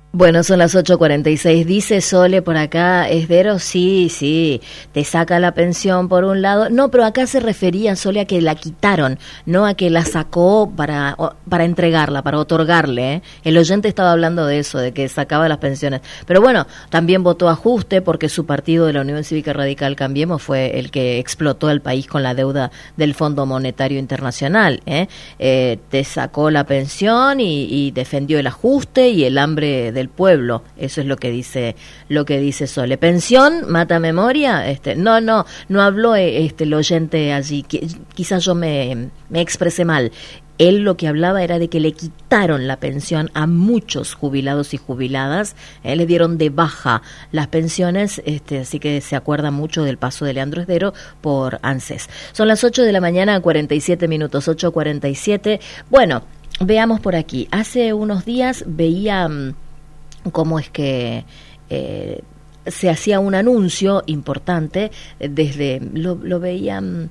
Bueno, son las 8:46. Dice Sole por acá, Esdero, sí, te saca la pensión por un lado. No, pero acá se refería, Sole, a que la quitaron, no a que la sacó para entregarla, para otorgarle, ¿eh? El oyente estaba hablando de eso, de que sacaba las pensiones. Pero bueno, también votó ajuste porque su partido de la Unión Cívica Radical Cambiemos fue el que explotó al país con la deuda del Fondo Monetario Internacional, ¿eh? Te sacó la pensión y defendió el ajuste y el hambre del pueblo. Eso es lo que dice Sole. Pensión mata memoria. No habló el oyente allí, quizás yo me expresé mal. Él lo que hablaba era de que le quitaron la pensión a muchos jubilados y jubiladas, le dieron de baja las pensiones, así que se acuerda mucho del paso de Leandro Esdero por ANSES. Son las 8 de la mañana, 47 minutos, 8:47. Bueno, veamos por aquí. Hace unos días veía cómo es que se hacía un anuncio importante, lo veían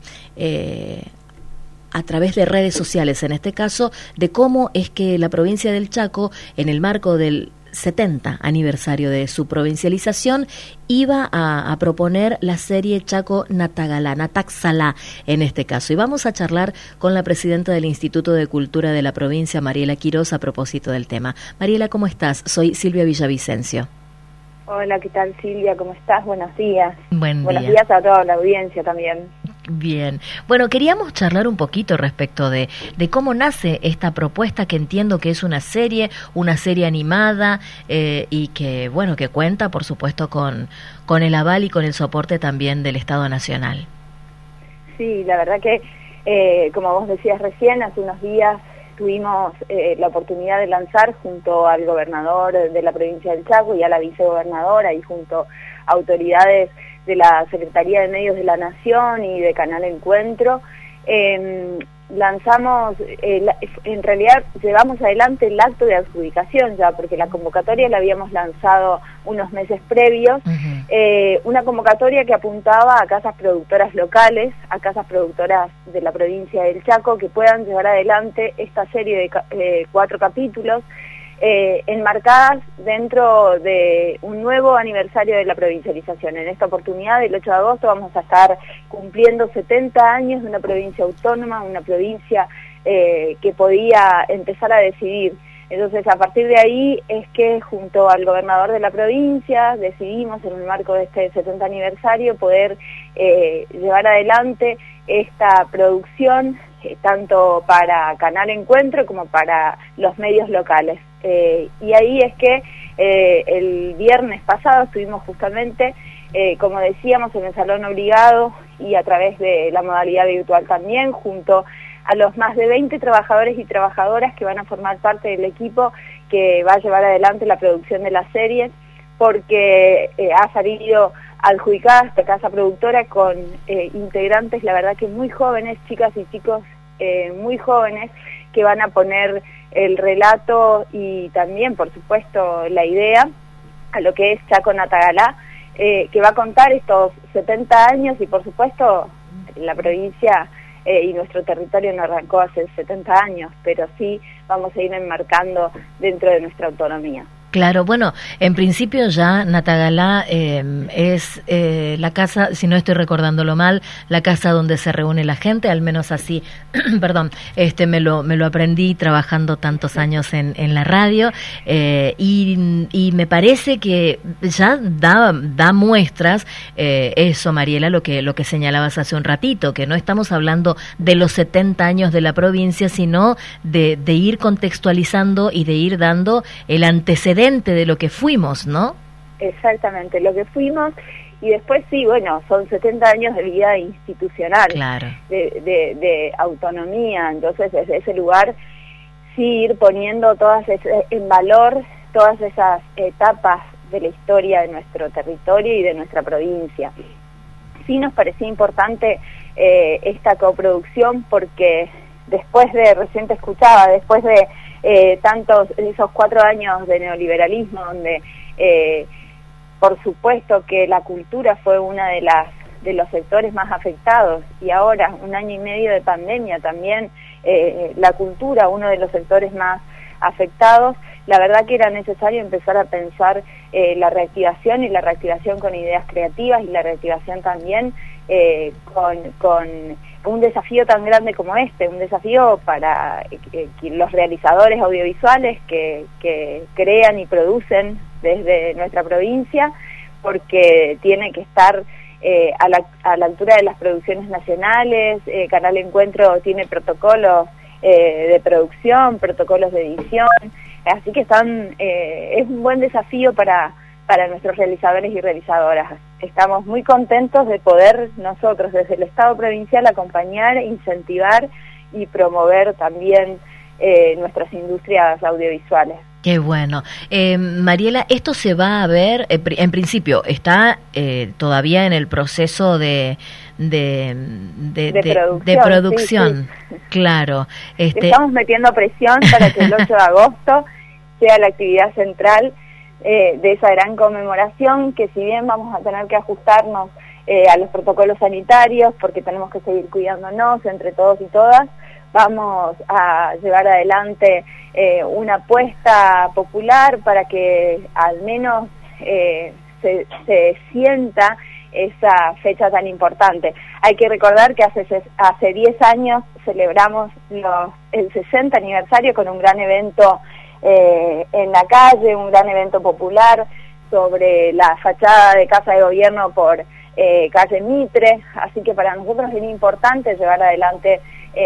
a través de redes sociales, en este caso, de cómo es que la provincia del Chaco, en el marco del 70 aniversario de su provincialización, iba a proponer la serie Chaco Natagalá, Nataxalá en este caso. Y vamos a charlar con la presidenta del Instituto de Cultura de la provincia, Mariela Quiroz, a propósito del tema. Mariela, ¿cómo estás? Soy Silvia Villavicencio. Hola, ¿qué tal, Silvia? ¿Cómo estás? Buenos días. Buenos días a toda la audiencia también. Bien. Bueno, queríamos charlar un poquito respecto de cómo nace esta propuesta, que entiendo que es una serie animada y que, bueno, que cuenta, por supuesto, con el aval y con el soporte también del Estado Nacional. Sí, la verdad que, como vos decías recién, hace unos días tuvimos la oportunidad de lanzar junto al gobernador de la provincia del Chaco y a la vicegobernadora y junto a autoridades de la Secretaría de Medios de la Nación y de Canal Encuentro, lanzamos, en realidad llevamos adelante el acto de adjudicación ya, porque la convocatoria la habíamos lanzado unos meses previos, una convocatoria que apuntaba a casas productoras locales, a casas productoras de la provincia del Chaco, que puedan llevar adelante esta serie de 4 capítulos, enmarcadas dentro de un nuevo aniversario de la provincialización. En esta oportunidad, el 8 de agosto, vamos a estar cumpliendo 70 años de una provincia autónoma, una provincia que podía empezar a decidir. Entonces, a partir de ahí es que junto al gobernador de la provincia decidimos, en el marco de este 70 aniversario, poder llevar adelante esta producción, tanto para Canal Encuentro como para los medios locales. Y ahí es que el viernes pasado estuvimos justamente, como decíamos, en el Salón Obligado y a través de la modalidad virtual también, junto a los más de 20 trabajadores y trabajadoras que van a formar parte del equipo que va a llevar adelante la producción de la serie, porque ha salido adjudicada esta casa productora con integrantes, la verdad que muy jóvenes, chicas y chicos muy jóvenes, que van a poner el relato y también, por supuesto, la idea a lo que es Chaco Natagalá, que va a contar estos 70 años y, por supuesto, la provincia y nuestro territorio no arrancó hace 70 años, pero sí vamos a ir enmarcando dentro de nuestra autonomía. Claro, bueno, en principio ya Natagalá es la casa, si no estoy recordándolo mal, la casa donde se reúne la gente, al menos así, perdón, me lo aprendí trabajando tantos años en la radio, y me parece que ya da muestras, eso, Mariela, lo que señalabas hace un ratito, que no estamos hablando de los 70 años de la provincia, sino de ir contextualizando y de ir dando el antecedente de lo que fuimos, ¿no? Exactamente, lo que fuimos, y después sí, bueno, son 70 años de vida institucional, claro, de autonomía. Entonces desde ese lugar sí ir poniendo en valor todas esas etapas de la historia de nuestro territorio y de nuestra provincia. Sí nos parecía importante esta coproducción porque recién te escuchaba, después de esos 4 años de neoliberalismo, donde por supuesto que la cultura fue una de los sectores más afectados, y ahora, 1 año y medio de pandemia, también la cultura, uno de los sectores más afectados, la verdad que era necesario empezar a pensar la reactivación y la reactivación con ideas creativas y la reactivación también con un desafío tan grande como este, un desafío para los realizadores audiovisuales que crean y producen desde nuestra provincia, porque tiene que estar a la altura de las producciones nacionales. Canal Encuentro tiene protocolos de producción, protocolos de edición, así que es un buen desafío para nuestros realizadores y realizadoras. Estamos muy contentos de poder nosotros desde el Estado provincial acompañar, incentivar y promover también nuestras industrias audiovisuales. Qué bueno. Mariela, esto se va a ver, en principio, está todavía en el proceso de producción. Sí. Claro. Estamos metiendo presión para que el 8 de agosto sea la actividad central de esa gran conmemoración, que si bien vamos a tener que ajustarnos a los protocolos sanitarios, porque tenemos que seguir cuidándonos entre todos y todas, vamos a llevar adelante una apuesta popular para que al menos se sienta esa fecha tan importante. Hay que recordar que hace 10 años celebramos el 60 aniversario con un gran evento en la calle, un gran evento popular sobre la fachada de Casa de Gobierno por calle Mitre, así que para nosotros es importante llevar adelante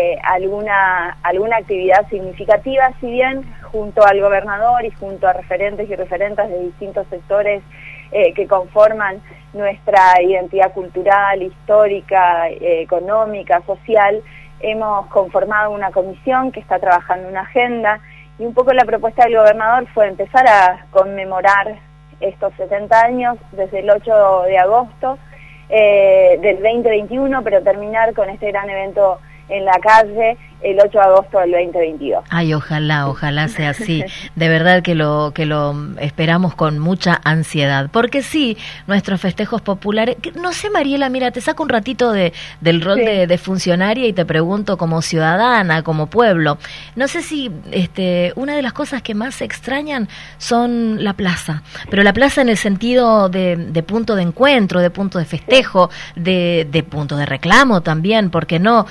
alguna actividad significativa, si bien junto al gobernador y junto a referentes y referentas de distintos sectores que conforman nuestra identidad cultural, histórica, económica, social, hemos conformado una comisión que está trabajando una agenda, y un poco la propuesta del gobernador fue empezar a conmemorar estos 70 años desde el 8 de agosto del 2021, pero terminar con este gran evento en la calle el 8 de agosto del 2022. Ay, ojalá sea así. De verdad que lo esperamos con mucha ansiedad. Porque sí, nuestros festejos populares... No sé, Mariela, mira, te saco un ratito del rol de funcionaria y te pregunto como ciudadana, como pueblo. No sé si una de las cosas que más se extrañan son la plaza. Pero la plaza en el sentido de punto de encuentro, de punto de festejo, de punto de reclamo también, porque no...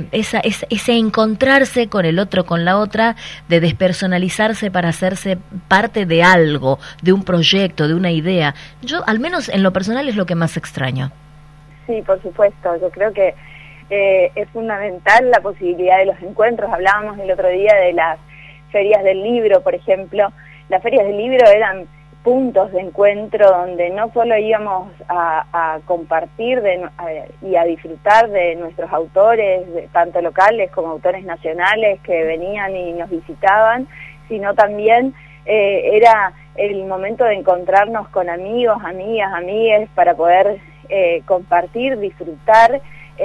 ese encontrarse con el otro, con la otra, de despersonalizarse para hacerse parte de algo, de un proyecto, de una idea. Yo, al menos en lo personal, es lo que más extraño. Sí, por supuesto. Yo creo que es fundamental la posibilidad de los encuentros. Hablábamos el otro día de las ferias del libro, por ejemplo. Las ferias del libro eran puntos de encuentro donde no solo íbamos a compartir y a disfrutar de nuestros autores, tanto locales como autores nacionales que venían y nos visitaban, sino también era el momento de encontrarnos con amigos, amigas, amigues, para poder compartir, disfrutar,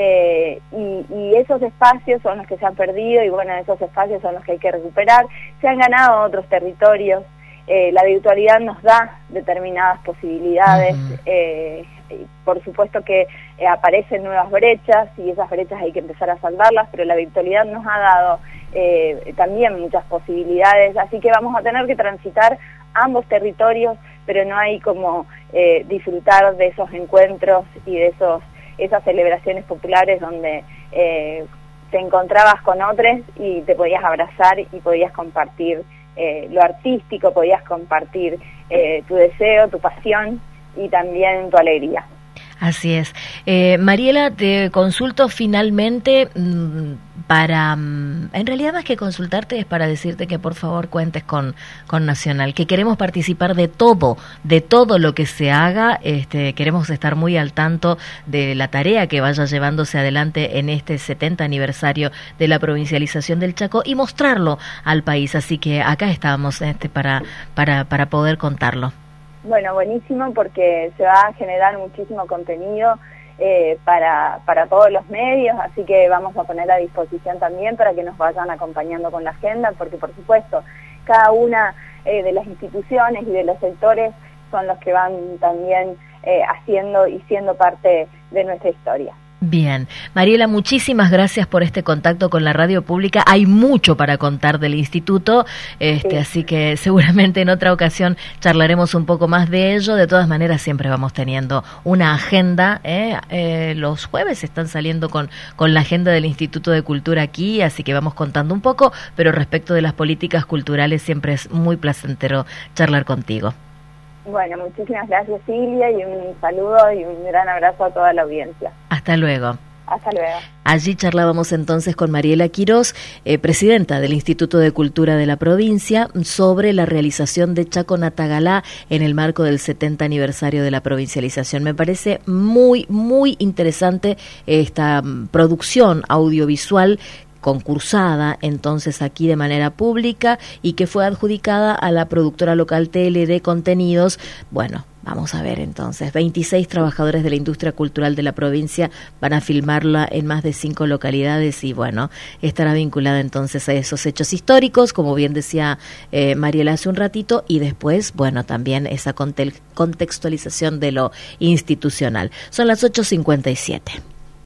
y esos espacios son los que se han perdido, y bueno, esos espacios son los que hay que recuperar. Se han ganado otros territorios. La virtualidad nos da determinadas posibilidades, por supuesto que aparecen nuevas brechas y esas brechas hay que empezar a salvarlas, pero la virtualidad nos ha dado también muchas posibilidades, así que vamos a tener que transitar ambos territorios, pero no hay como disfrutar de esos encuentros y de esas celebraciones populares donde te encontrabas con otros y te podías abrazar y podías compartir lo artístico, podías compartir tu deseo, tu pasión y también tu alegría. Así es. Mariela, te consulto finalmente en realidad más que consultarte es para decirte que por favor cuentes con Nacional, que queremos participar de todo lo que se haga, queremos estar muy al tanto de la tarea que vaya llevándose adelante en este 70 aniversario de la provincialización del Chaco y mostrarlo al país, así que acá estamos para poder contarlo. Bueno, buenísimo, porque se va a generar muchísimo contenido para todos los medios, así que vamos a poner a disposición también para que nos vayan acompañando con la agenda, porque por supuesto cada una de las instituciones y de los sectores son los que van también haciendo y siendo parte de nuestra historia. Bien. Mariela, muchísimas gracias por este contacto con la radio pública. Hay mucho para contar del instituto, Sí. así que seguramente en otra ocasión charlaremos un poco más de ello. De todas maneras, siempre vamos teniendo una agenda. Los jueves están saliendo con la agenda del Instituto de Cultura aquí, así que vamos contando un poco, pero respecto de las políticas culturales siempre es muy placentero charlar contigo. Bueno, muchísimas gracias, Silvia, y un saludo y un gran abrazo a toda la audiencia. Hasta luego. Hasta luego. Allí charlábamos entonces con Mariela Quirós, presidenta del Instituto de Cultura de la provincia, sobre la realización de Chaco Natagalá en el marco del 70 aniversario de la provincialización. Me parece muy, muy interesante esta producción audiovisual concursada entonces aquí de manera pública y que fue adjudicada a la productora local TLD Contenidos. Bueno, vamos a ver entonces, 26 trabajadores de la industria cultural de la provincia van a filmarla en más de 5 localidades y bueno, estará vinculada entonces a esos hechos históricos, como bien decía Mariela hace un ratito, y después, bueno, también esa contextualización de lo institucional. Son las 8:57.